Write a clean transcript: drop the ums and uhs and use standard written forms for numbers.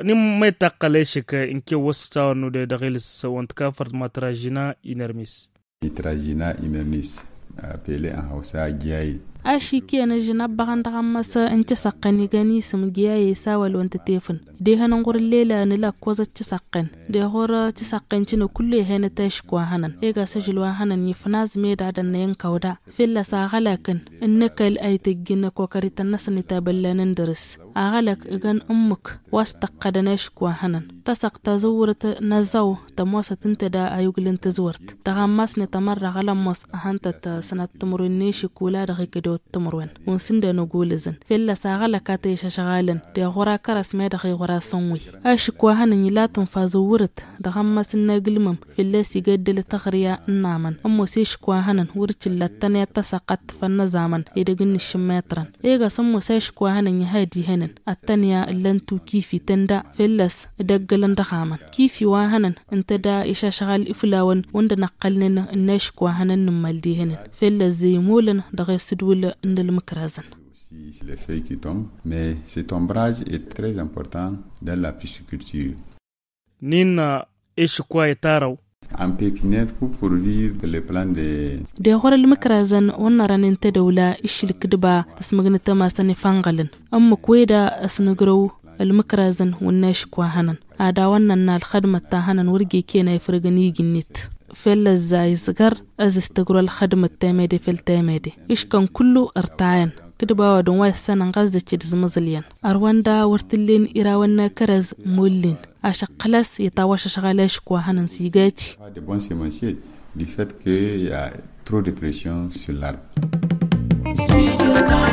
ni mai takale shi ka inke wasu tawanu da dagilis wanta kafar matragina inermis. Matragina inermis pele en Hausa giyaye. Ashi kenan jina bagan daga masa in ci sakani gani sum giyaye sawal wanta tefin. De hanan gurin lela ni la koza ci sakkan. De hora ci sakkan ci no kulle hena tashi kwa hanan. E ga sajilwa hanan yi finaz me da dan yan kauda. Filla sa halakan in nakal ay tagina ko karitan nasani taballanan daris. A halak igan ummuk was taqadana shi kwa hanan. Tasak ta zuwurta na zaw ta mosa tinta da ayuglin ta zuwart. Daga mas ne tamarra galan mos ahanta ta sanat tumurin ne shi kula da hikido تمرون ونسند نقولزن فيلا ساغلا كاتي شغالن دي غورا كراس ما دخي غورا صنوي اشكوا هن يلاتن فازورت دغما سن قلمم فيلا سيجد لتغريا النامن امو سيشكوا هنن ورچ لتن تسقط فن زامن يدغن الشماترن ايغا سمو سيشكوا هنن يهادي هنن التانيا لنتو كيفي تندا فيلس دغلن دخامن كيفي واهنن انت دا ايشا شغال افلاون وند نقلن النشكوا هنن نمالدي هنن فيلا زيمولن دغي سدول les feuilles qui tombent, mais cet ombrage est très important dans la pisciculture. Nina ishkwa itaraw En pépinière pour produire les plants de... De hora المكرزن ونران تدولا إشلك دبا تسمعنا تماسني فانغلن أما كويدا أسنجرو المكرزن والناشكوا هنن عداونا الخدمة تاهنن ورجي كينا يفرقني جنيت فيلا زاي صغر از استقروا الخدمة التامدي في التامدي إيش كان كله ارتعين كدبا ودون واسسان غازة تشدز مزليان أرواندا ورتلين إراوانا كرز مولين عشق قلاس يتاوش شغالاش كوا هنن سيغاتي de bons sémenciers du fait qu'il y a trop de pression sur l'arbre.